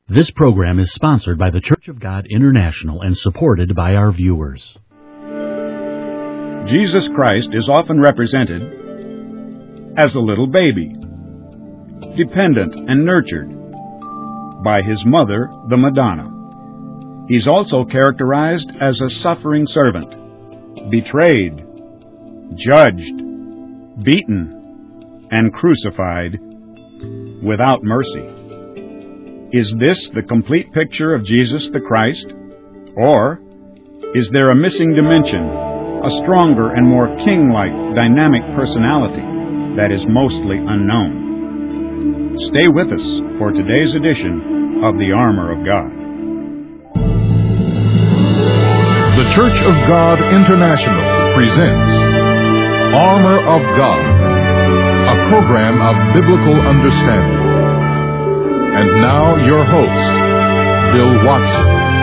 This program is sponsored by the Church of God International and supported by our viewers. Jesus Christ is often represented as a little baby, dependent and nurtured by his mother, the Madonna. He's also characterized as a suffering servant, betrayed, judged, beaten, and crucified without mercy. Is this the complete picture of Jesus the Christ? Or is there a missing dimension, a stronger and more king-like dynamic personality that is mostly unknown? Stay with us for today's edition of The Armor of God. The Church of God International presents Armor of God, a program of biblical understanding. And now, your host, Bill Watson.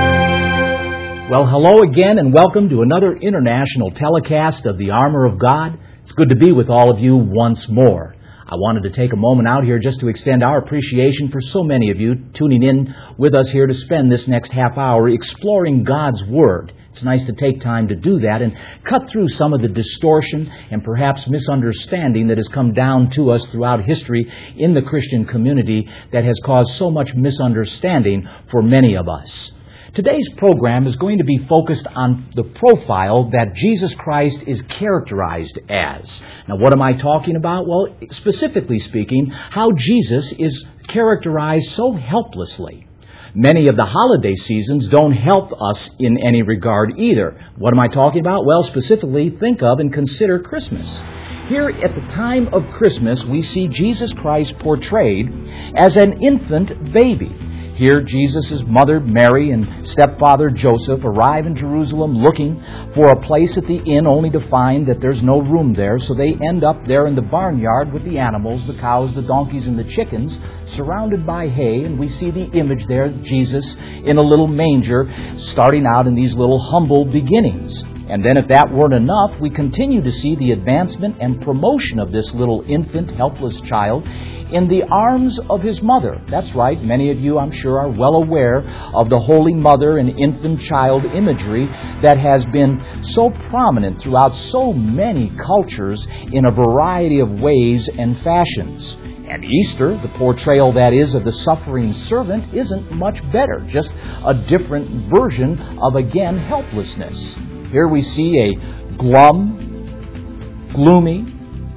Well, hello again, and welcome to another international telecast of The Armor of God. It's good to be with all of you once more. I wanted to take a moment out here just to extend our appreciation for so many of you tuning in with us here to spend this next half hour exploring God's Word. It's nice to take time to do that and cut through some of the distortion and perhaps misunderstanding that has come down to us throughout history in the Christian community that has caused so much misunderstanding for many of us. Today's program is going to be focused on the profile that Jesus Christ is characterized as. Now, what am I talking about? Well, specifically speaking, how Jesus is characterized so helplessly. Many of the holiday seasons don't help us in any regard either. What am I talking about? Well, specifically, think of and consider Christmas. Here at the time of Christmas, we see Jesus Christ portrayed as an infant baby. Here, Jesus' mother, Mary, and stepfather, Joseph, arrive in Jerusalem looking for a place at the inn, only to find that there's no room there. So they end up there in the barnyard with the animals, the cows, the donkeys, and the chickens, surrounded by hay. And we see the image there of Jesus in a little manger, starting out in these little humble beginnings. And then if that weren't enough, we continue to see the advancement and promotion of this little infant, helpless child in the arms of his mother. That's right, many of you, I'm sure, are well aware of the Holy Mother and infant child imagery that has been so prominent throughout so many cultures in a variety of ways and fashions. And Easter, the portrayal that is of the suffering servant, isn't much better, just a different version of, again, helplessness. Here we see a glum, gloomy,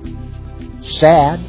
sad,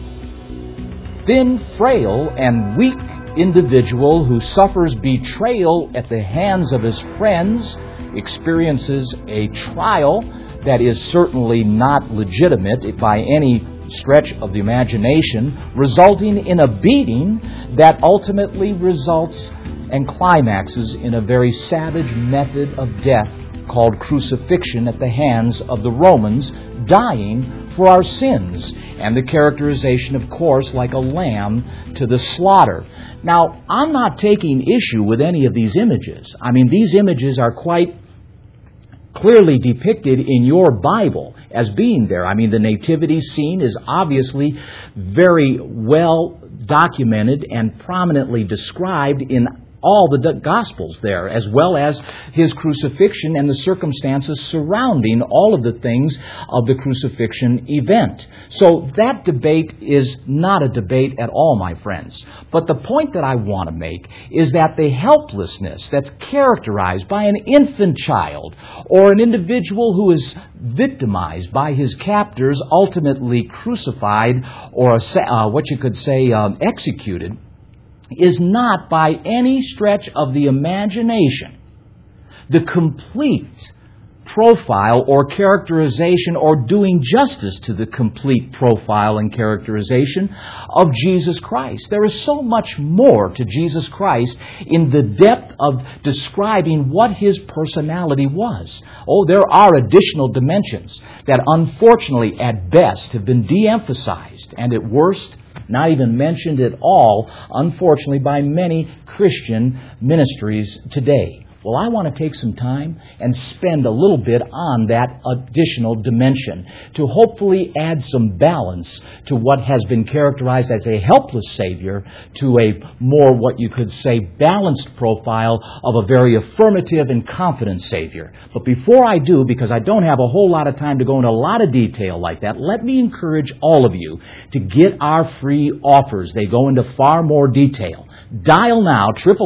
thin, frail, and weak individual who suffers betrayal at the hands of his friends, experiences a trial that is certainly not legitimate by any stretch of the imagination, resulting in a beating that ultimately results and climaxes in a very savage method of death called crucifixion at the hands of the Romans, dying for our sins, and the characterization, of course, like a lamb to the slaughter. Now, I'm not taking issue with any of these images. I mean, these images are quite clearly depicted in your Bible as being there. I mean, the nativity scene is obviously very well documented and prominently described in all the Gospels there, as well as his crucifixion and the circumstances surrounding all of the things of the crucifixion event. So that debate is not a debate at all, my friends. But the point that I want to make is that the helplessness that's characterized by an infant child or an individual who is victimized by his captors, ultimately crucified or executed, is not by any stretch of the imagination the complete profile or characterization or doing justice to the complete profile and characterization of Jesus Christ. There is so much more to Jesus Christ in the depth of describing what his personality was. Oh, there are additional dimensions that unfortunately at best have been de-emphasized and at worst not even mentioned at all, unfortunately, by many Christian ministries today. Well, I want to take some time and spend a little bit on that additional dimension to hopefully add some balance to what has been characterized as a helpless Savior to a more, what you could say, balanced profile of a very affirmative and confident Savior. But before I do, because I don't have a whole lot of time to go into a lot of detail like that, let me encourage all of you to get our free offers. They go into far more detail. Dial now,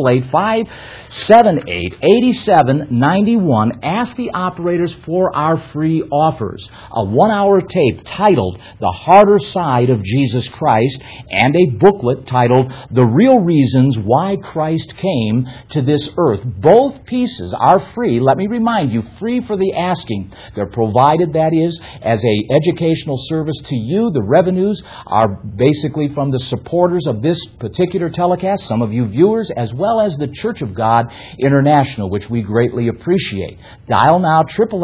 888-578-8791. Ask the operators for our free offers. A 1-hour tape titled The Harder Side of Jesus Christ and a booklet titled The Real Reasons Why Christ Came to This Earth. Both pieces are free. Let me remind you, free for the asking. They're provided, that is, as a educational service to you. The revenues are basically from the supporters of this particular telecast, some of you viewers, as well as the Church of God International, which we greatly appreciate. Dial now,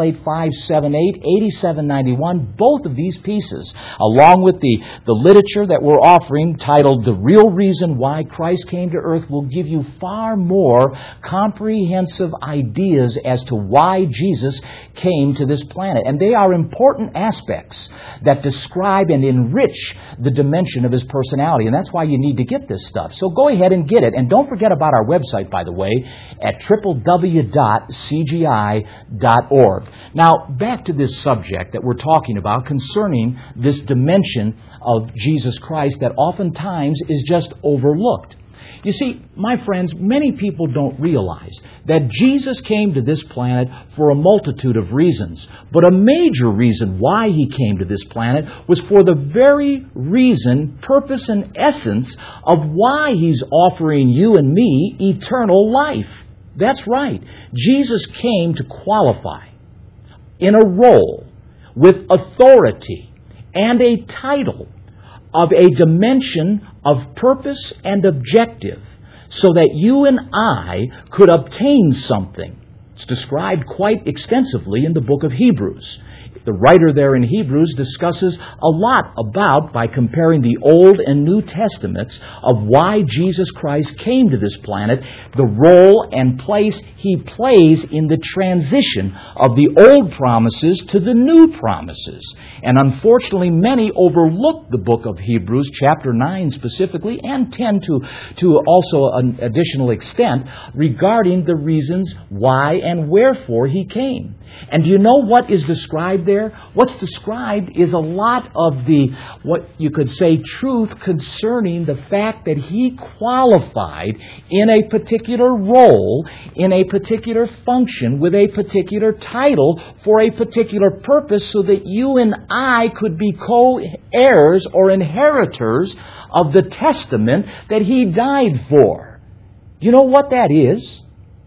888-578-8791. Both of these pieces, along with the literature that we're offering titled The Real Reason Why Christ Came to Earth, will give you far more comprehensive ideas as to why Jesus came to this planet. And they are important aspects that describe and enrich the dimension of His personality. And that's why you need to get this stuff. So go ahead and get it. And don't forget about our website, by the way, at www.cgi.org. Now, back to this subject that we're talking about concerning this dimension of Jesus Christ that oftentimes is just overlooked. You see, my friends, many people don't realize that Jesus came to this planet for a multitude of reasons. But a major reason why He came to this planet was for the very reason, purpose, and essence of why He's offering you and me eternal life. That's right. Jesus came to qualify in a role with authority and a title of a dimension of purpose and objective so that you and I could obtain something. It's described quite extensively in the book of Hebrews. The writer there in Hebrews discusses a lot about, by comparing the Old and New Testaments, of why Jesus Christ came to this planet, the role and place He plays in the transition of the old promises to the new promises. And unfortunately, many overlook the book of Hebrews, chapter 9 specifically, and tend to also an additional extent regarding the reasons why and wherefore He came. And do you know what is described there? What's described is a lot of the, what you could say, truth concerning the fact that He qualified in a particular role, in a particular function, with a particular title, for a particular purpose, so that you and I could be co-heirs or inheritors of the testament that He died for. You know what that is?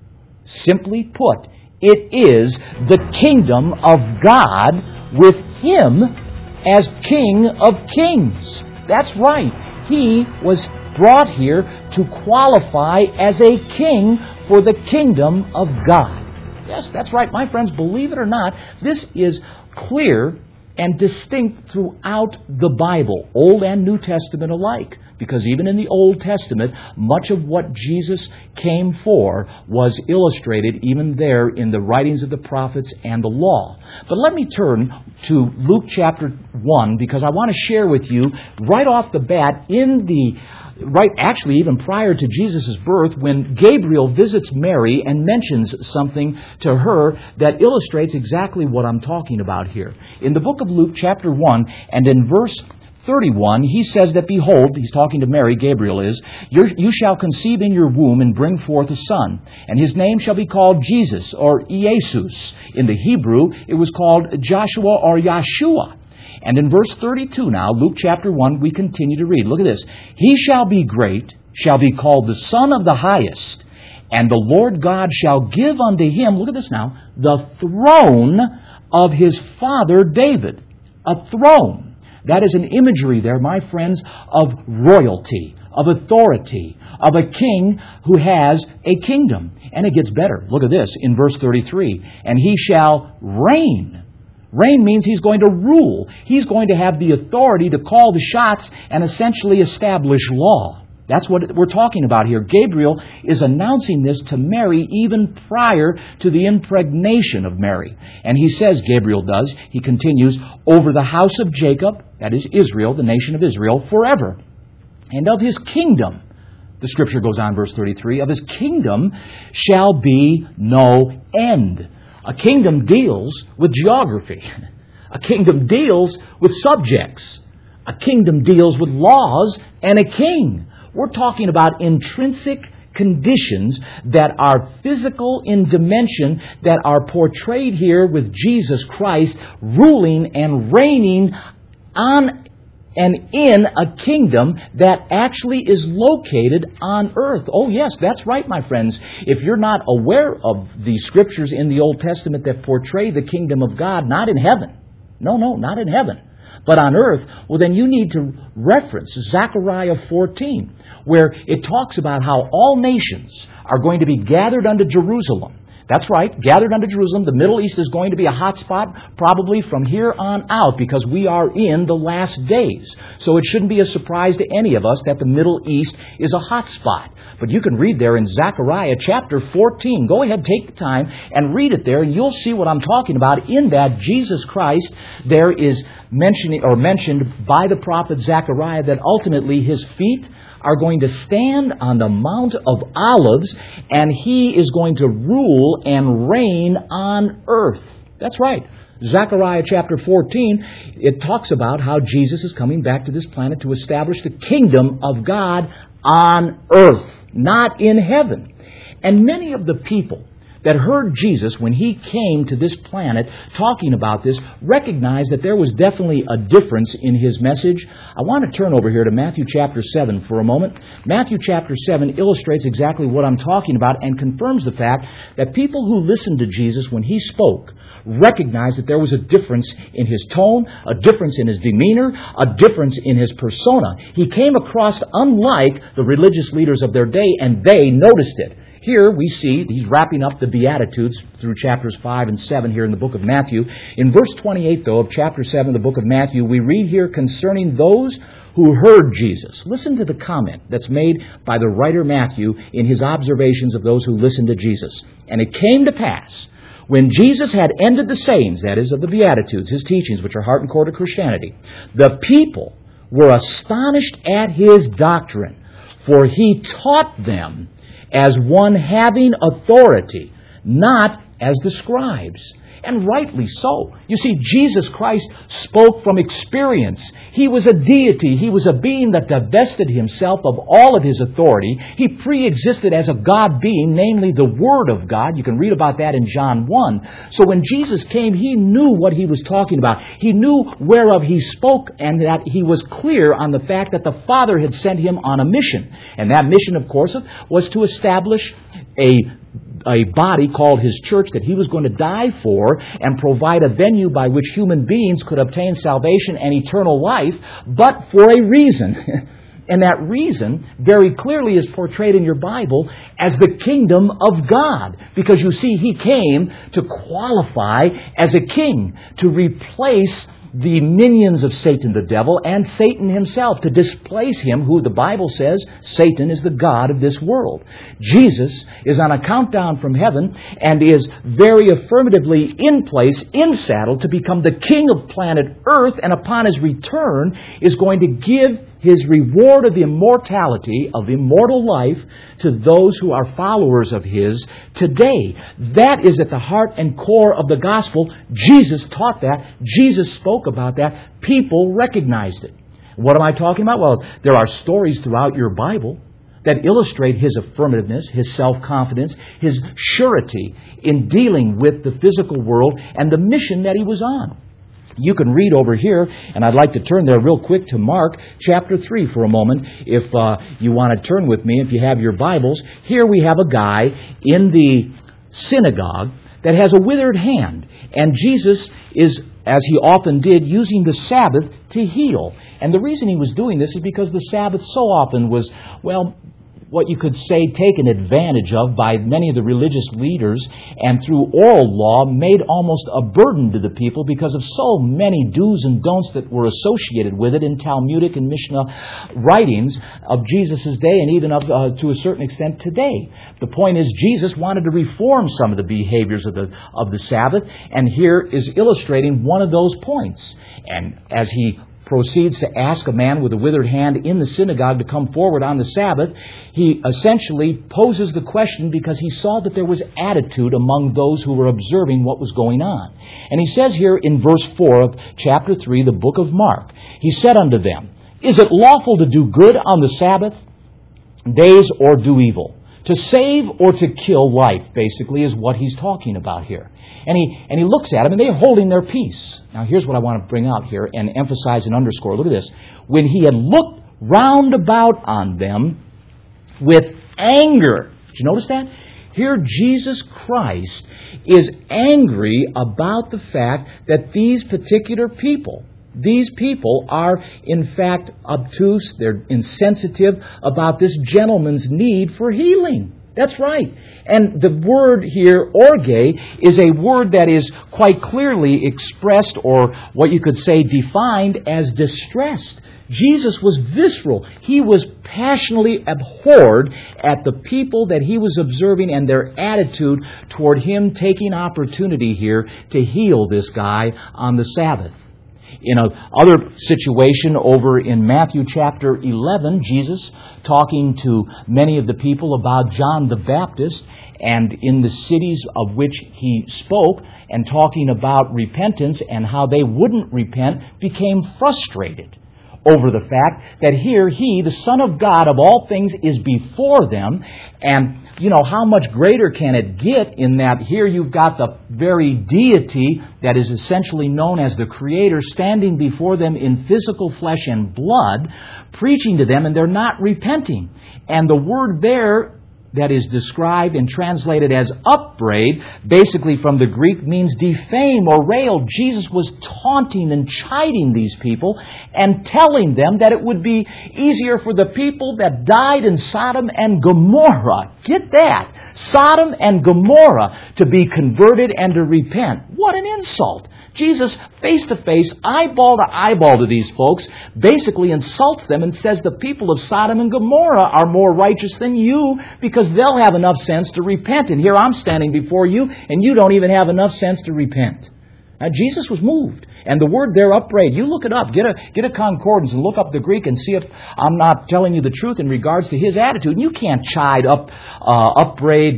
Simply put, it is the kingdom of God with Him as King of Kings. That's right. He was brought here to qualify as a king for the kingdom of God. Yes, that's right, my friends. Believe it or not, this is clear and distinct throughout the Bible, Old and New Testament alike. Because even in the Old Testament, much of what Jesus came for was illustrated even there in the writings of the prophets and the law. But let me turn to Luke chapter 1, because I want to share with you right off the bat actually even prior to Jesus' birth, when Gabriel visits Mary and mentions something to her that illustrates exactly what I'm talking about here. In the book of Luke chapter 1 and in verse 31, he says that, behold, he's talking to Mary, Gabriel is, you shall conceive in your womb and bring forth a son, and his name shall be called Jesus, or Iesus. In the Hebrew, it was called Joshua or Yeshua. And in verse 32 now, Luke chapter 1, we continue to read. Look at this. He shall be great, shall be called the Son of the Highest, and the Lord God shall give unto him, look at this now, the throne of his father David. A throne. That is an imagery there, my friends, of royalty, of authority, of a king who has a kingdom. And it gets better. Look at this in verse 33. And he shall reign. Reign means he's going to rule. He's going to have the authority to call the shots and essentially establish law. That's what we're talking about here. Gabriel is announcing this to Mary even prior to the impregnation of Mary. And he says, Gabriel does, he continues, over the house of Jacob, that is Israel, the nation of Israel, forever. And of his kingdom, the Scripture goes on, verse 33, of his kingdom shall be no end. A kingdom deals with geography. A kingdom deals with subjects. A kingdom deals with laws and a king. We're talking about intrinsic conditions that are physical in dimension, that are portrayed here with Jesus Christ ruling and reigning on and in a kingdom that actually is located on earth. Oh yes, that's right, my friends. If you're not aware of the Scriptures in the Old Testament that portray the kingdom of God, not in heaven. No, not in heaven, but on earth, well then you need to reference Zechariah 14, where it talks about how all nations are going to be gathered unto Jerusalem. That's right, gathered unto Jerusalem. The Middle East is going to be a hot spot probably from here on out because we are in the last days. So it shouldn't be a surprise to any of us that the Middle East is a hot spot. But you can read there in Zechariah chapter 14. Go ahead, take the time and read it there, and you'll see what I'm talking about. In that, Jesus Christ there is mentioned by the prophet Zechariah that ultimately his feet are going to stand on the Mount of Olives, and he is going to rule and reign on earth. That's right. Zechariah chapter 14, it talks about how Jesus is coming back to this planet to establish the kingdom of God on earth, not in heaven. And many of the people that heard Jesus when he came to this planet talking about this recognized that there was definitely a difference in his message. I want to turn over here to Matthew chapter 7 for a moment. Matthew chapter 7 illustrates exactly what I'm talking about and confirms the fact that people who listened to Jesus when he spoke recognized that there was a difference in his tone, a difference in his demeanor, a difference in his persona. He came across unlike the religious leaders of their day, and they noticed it. Here we see, he's wrapping up the Beatitudes through chapters 5 and 7 here in the book of Matthew. In verse 28, though, of chapter 7 of the book of Matthew, we read here concerning those who heard Jesus. Listen to the comment that's made by the writer Matthew in his observations of those who listened to Jesus. And it came to pass, when Jesus had ended the sayings, that is, of the Beatitudes, his teachings, which are heart and core to Christianity, the people were astonished at his doctrine, for he taught them as one having authority, not as the scribes. And rightly so. You see, Jesus Christ spoke from experience. He was a deity. He was a being that divested himself of all of his authority. He pre-existed as a God being, namely the Word of God. You can read about that in John 1. So when Jesus came, he knew what he was talking about. He knew whereof he spoke, and that he was clear on the fact that the Father had sent him on a mission. And that mission, of course, was to establish a body called his church that he was going to die for and provide a venue by which human beings could obtain salvation and eternal life, but for a reason. And that reason very clearly is portrayed in your Bible as the kingdom of God. Because you see, he came to qualify as a king, to replace the minions of Satan, the devil, and Satan himself, to displace him, who the Bible says Satan is the god of this world. Jesus is on a countdown from heaven and is very affirmatively in place, in saddle, to become the king of planet Earth, and upon his return is going to give his reward of immortality, of immortal life, to those who are followers of his today. That is at the heart and core of the gospel. Jesus taught that. Jesus spoke about that. People recognized it. What am I talking about? Well, there are stories throughout your Bible that illustrate his affirmativeness, his self-confidence, his surety in dealing with the physical world and the mission that he was on. You can read over here, and I'd like to turn there real quick to Mark chapter 3 for a moment, if you want to turn with me, if you have your Bibles. Here we have a guy in the synagogue that has a withered hand, and Jesus is, as he often did, using the Sabbath to heal. And the reason he was doing this is because the Sabbath so often was, what you could say, taken advantage of by many of the religious leaders, and through oral law made almost a burden to the people because of so many do's and don'ts that were associated with it in Talmudic and Mishnah writings of Jesus' day and even of to a certain extent today. The point is, Jesus wanted to reform some of the behaviors of the Sabbath, and here is illustrating one of those points. And as he proceeds to ask a man with a withered hand in the synagogue to come forward on the Sabbath, he essentially poses the question because he saw that there was attitude among those who were observing what was going on. And he says here in verse 4 of chapter 3, the book of Mark, he said unto them, Is it lawful to do good on the Sabbath days or do evil? To save or to kill life, basically, is what he's talking about here. And he looks at them, and they're holding their peace. Now, here's what I want to bring out here and emphasize and underscore. Look at this. When he had looked round about on them with anger. Did you notice that? Here, Jesus Christ is angry about the fact that these particular people, these people are, in fact, obtuse, they're insensitive about this gentleman's need for healing. That's right. And the word here, orge, is a word that is quite clearly expressed, or what you could say defined as distressed. Jesus was visceral. He was passionately abhorred at the people that he was observing and their attitude toward him taking opportunity here to heal this guy on the Sabbath. In another situation over in Matthew chapter 11, Jesus talking to many of the people about John the Baptist and in the cities of which he spoke, and talking about repentance and how they wouldn't repent, became frustrated over the fact that here he, the Son of God of all things, is before them. And, how much greater can it get in that here you've got the very deity that is essentially known as the Creator standing before them in physical flesh and blood, preaching to them, and they're not repenting. And the word there that is described and translated as upbraid, basically from the Greek, means defame or rail. Jesus was taunting and chiding these people and telling them that it would be easier for the people that died in Sodom and Gomorrah, get that, Sodom and Gomorrah, to be converted and to repent. What an insult! Jesus, face to face, eyeball to eyeball to these folks, basically insults them and says the people of Sodom and Gomorrah are more righteous than you because they'll have enough sense to repent. And here I'm standing before you and you don't even have enough sense to repent. Now, Jesus was moved. And the word there, upbraid, you look it up. Get a concordance and look up the Greek and see if I'm not telling you the truth in regards to his attitude. And you can't chide, upbraid,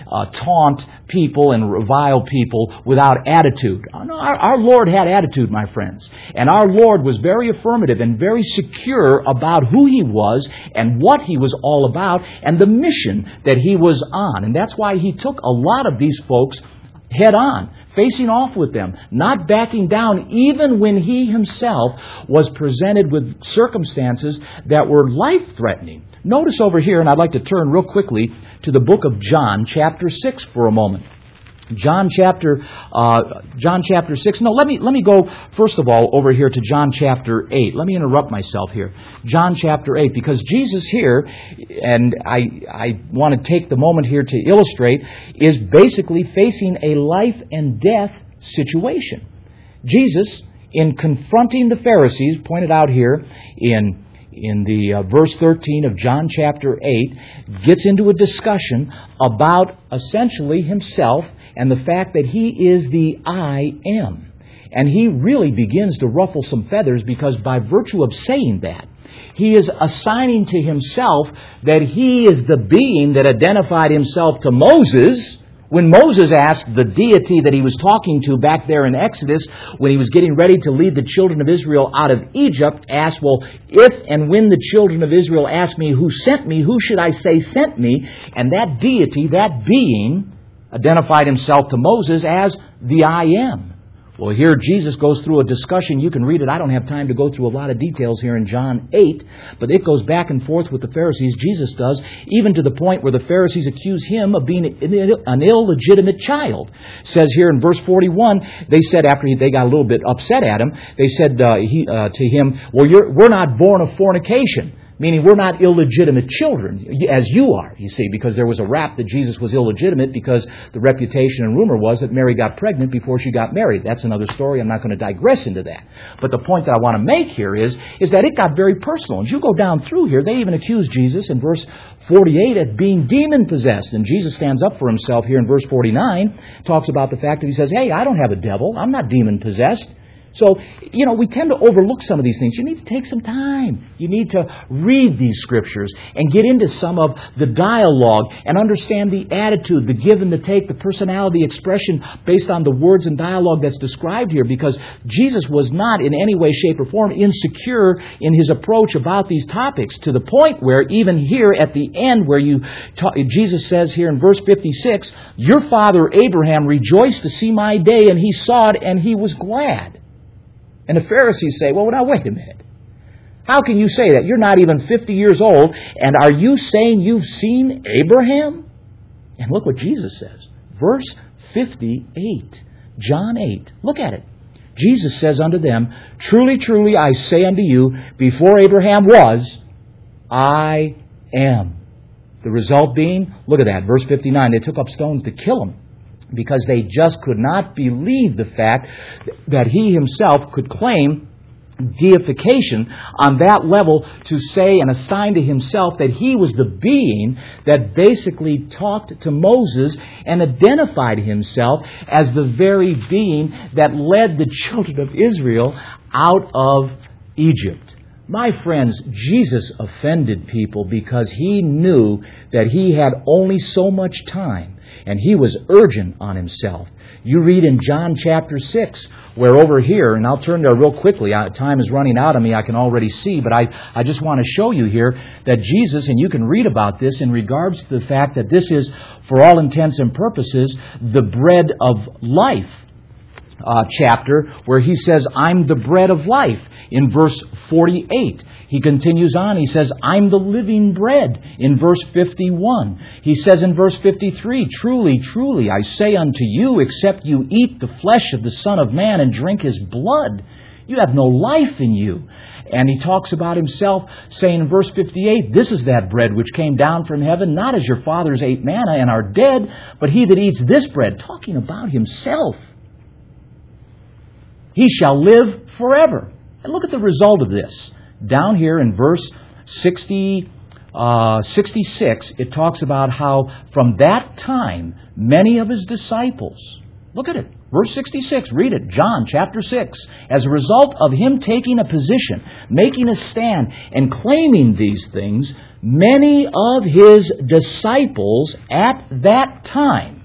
taunt people and revile people without attitude. No, our Lord had attitude, my friends. And our Lord was very affirmative and very secure about who He was and what He was all about and the mission that He was on. And that's why He took a lot of these folks head on, facing off with them, not backing down, even when He Himself was presented with circumstances that were life-threatening. Notice over here, and I'd like to turn real quickly to the book of John, chapter 6 for a moment. John chapter 6. No, let me go first of all over here to John chapter 8. Let me interrupt myself here. John chapter 8, because Jesus here, and I want to take the moment here to illustrate, is basically facing a life and death situation. Jesus, in confronting the Pharisees, pointed out here in the verse 13 of John chapter 8, gets into a discussion about essentially Himself and the fact that He is the I Am. And He really begins to ruffle some feathers because by virtue of saying that, He is assigning to Himself that He is the being that identified Himself to Moses. When Moses asked the deity that he was talking to back there in Exodus, when he was getting ready to lead the children of Israel out of Egypt, asked, well, if and when the children of Israel ask me who sent me, who should I say sent me? And that deity, that being, identified Himself to Moses as the I Am. Well, here Jesus goes through a discussion. You can read it. I don't have time to go through a lot of details here in John 8, but it goes back and forth with the Pharisees. Jesus does, even to the point where the Pharisees accuse Him of being an illegitimate child. It says here in verse 41, they said, after they got a little bit upset at Him, they said to Him, well, we're not born of fornication. Meaning we're not illegitimate children, as you are, you see, because there was a rap that Jesus was illegitimate because the reputation and rumor was that Mary got pregnant before she got married. That's another story. I'm not going to digress into that. But the point that I want to make here is that it got very personal. As you go down through here, they even accuse Jesus in verse 48 of being demon-possessed. And Jesus stands up for himself here in verse 49, talks about the fact that he says, hey, I don't have a devil. I'm not demon-possessed. So, we tend to overlook some of these things. You need to take some time. You need to read these Scriptures and get into some of the dialogue and understand the attitude, the give and the take, the personality expression based on the words and dialogue that's described here, because Jesus was not in any way, shape, or form insecure in his approach about these topics, to the point where even here at the end where Jesus says here in verse 56, your father Abraham rejoiced to see my day, and he saw it and he was glad. And the Pharisees say, well, now wait a minute. How can you say that? You're not even 50 years old, and are you saying you've seen Abraham? And look what Jesus says. Verse 58, John 8. Look at it. Jesus says unto them, truly, truly, I say unto you, before Abraham was, I am. The result being, look at that, verse 59, they took up stones to kill him, because they just could not believe the fact that he himself could claim deification on that level, to say and assign to himself that he was the being that basically talked to Moses and identified himself as the very being that led the children of Israel out of Egypt. My friends, Jesus offended people because he knew that he had only so much time. And he was urgent on himself. You read in John chapter 6, where over here, and I'll turn there real quickly. Time is running out on me, I can already see, but I just want to show you here that Jesus, and you can read about this in regards to the fact that this is, for all intents and purposes, the bread of life. Chapter where he says, I'm the bread of life. In verse 48, he continues on. He says, I'm the living bread. In verse 51, he says in verse 53, truly, truly, I say unto you, except you eat the flesh of the Son of Man and drink his blood, you have no life in you. And he talks about himself, saying in verse 58, this is that bread which came down from heaven, not as your fathers ate manna and are dead, but he that eats this bread, talking about himself, he shall live forever. And look at the result of this. Down here in verse 66, it talks about how from that time, many of his disciples, look at it, verse 66, read it, John chapter 6. As a result of him taking a position, making a stand, and claiming these things, many of his disciples at that time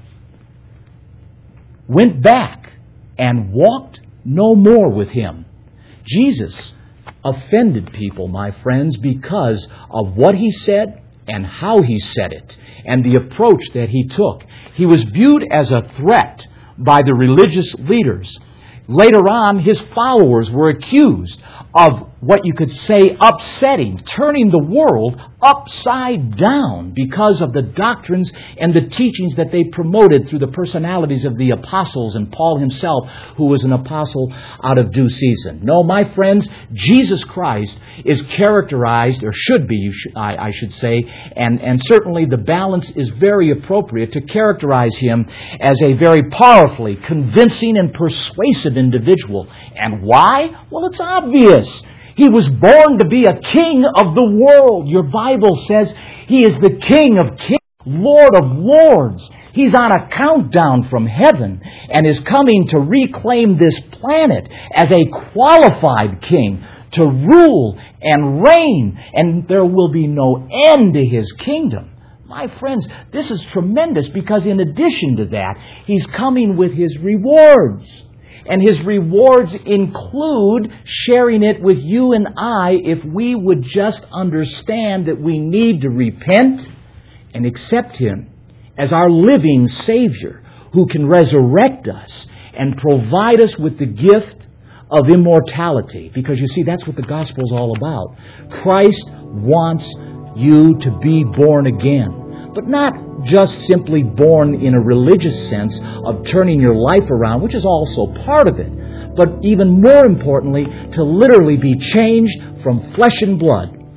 went back and walked no more with him. Jesus offended people, my friends, because of what he said and how he said it and the approach that he took. He was viewed as a threat by the religious leaders. Later on, his followers were accused of what you could say upsetting, turning the world upside down because of the doctrines and the teachings that they promoted through the personalities of the apostles and Paul himself, who was an apostle out of due season. No, my friends, Jesus Christ is characterized, or should be, I should say, and certainly the balance is very appropriate to characterize him as a very powerfully convincing and persuasive individual. And why? Well, it's obvious. He was born to be a king of the world. Your Bible says he is the King of kings, Lord of lords. He's on a countdown from heaven and is coming to reclaim this planet as a qualified king to rule and reign, and there will be no end to his kingdom. My friends, this is tremendous because in addition to that, he's coming with his rewards. And his rewards include sharing it with you and I if we would just understand that we need to repent and accept him as our living Savior who can resurrect us and provide us with the gift of immortality. Because you see, that's what the gospel is all about. Christ wants you to be born again, but not just simply born in a religious sense of turning your life around, which is also part of it, but even more importantly, to literally be changed from flesh and blood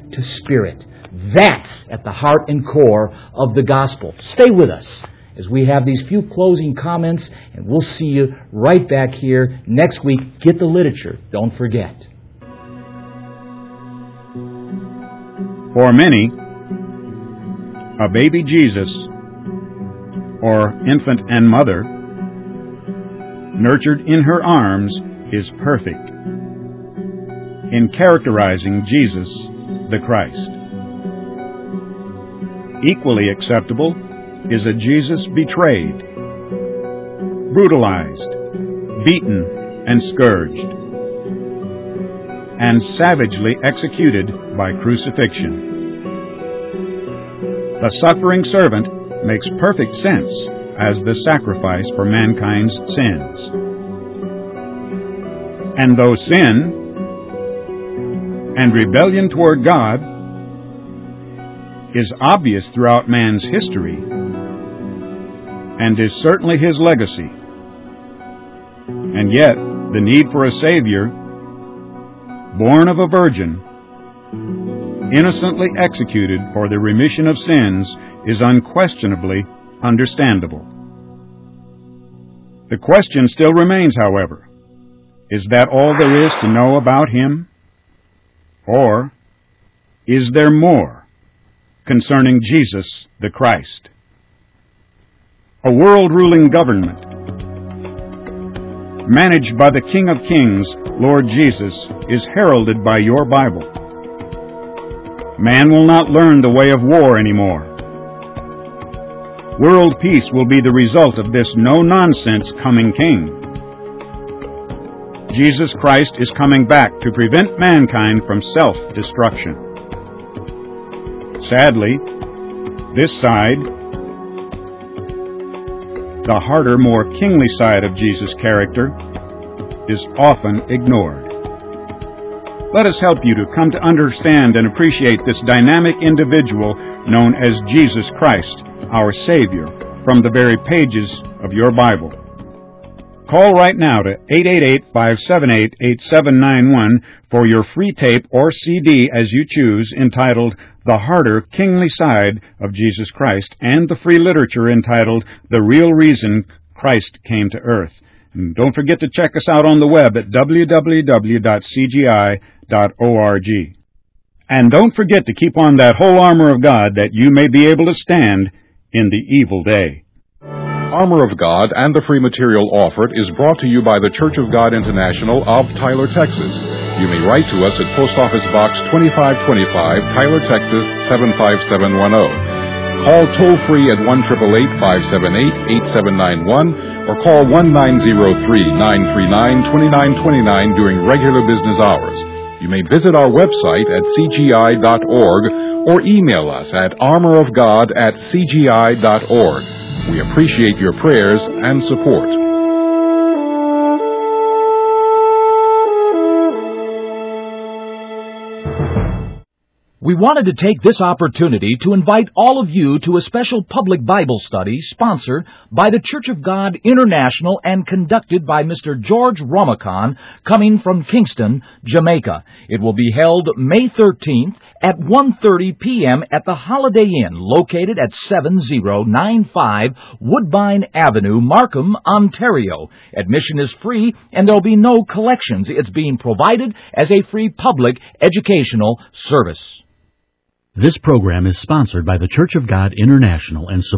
to spirit. That's at the heart and core of the gospel. Stay with us as we have these few closing comments, and we'll see you right back here next week. Get the literature. Don't forget. For many, a baby Jesus, or infant and mother, nurtured in her arms, is perfect in characterizing Jesus the Christ. Equally acceptable is a Jesus betrayed, brutalized, beaten, and scourged, and savagely executed by crucifixion. The suffering servant makes perfect sense as the sacrifice for mankind's sins. And though sin and rebellion toward God is obvious throughout man's history, and is certainly his legacy, and yet the need for a Savior, born of a virgin, innocently executed for the remission of sins, is unquestionably understandable. The question still remains, however, is that all there is to know about him? Or is there more concerning Jesus the Christ? A world-ruling government managed by the King of Kings, Lord Jesus, is heralded by your Bible. Man will not learn the way of war anymore. World peace will be the result of this no-nonsense coming king. Jesus Christ is coming back to prevent mankind from self-destruction. Sadly, this side, the harder, more kingly side of Jesus' character, is often ignored. Let us help you to come to understand and appreciate this dynamic individual known as Jesus Christ, our Savior, from the very pages of your Bible. Call right now to 888-578-8791 for your free tape or CD as you choose, entitled The Harder Kingly Side of Jesus Christ, and the free literature entitled The Real Reason Christ Came to Earth. And don't forget to check us out on the web at www.cgi.org. And don't forget to keep on that whole armor of God, that you may be able to stand in the evil day. Armor of God and the free material offered is brought to you by the Church of God International of Tyler, Texas. You may write to us at Post Office Box 2525, Tyler, Texas 75710. Call toll-free at 1-888-578-8791 or call 1-903-939-2929 during regular business hours. You may visit our website at cgi.org or email us at armorofgod@cgi.org. We appreciate your prayers and support. We wanted to take this opportunity to invite all of you to a special public Bible study sponsored by the Church of God International and conducted by Mr. George Romacon, coming from Kingston, Jamaica. It will be held May 13th at 1:30 p.m. at the Holiday Inn, located at 7095 Woodbine Avenue, Markham, Ontario. Admission is free, and there will be no collections. It's being provided as a free public educational service. This program is sponsored by the Church of God International and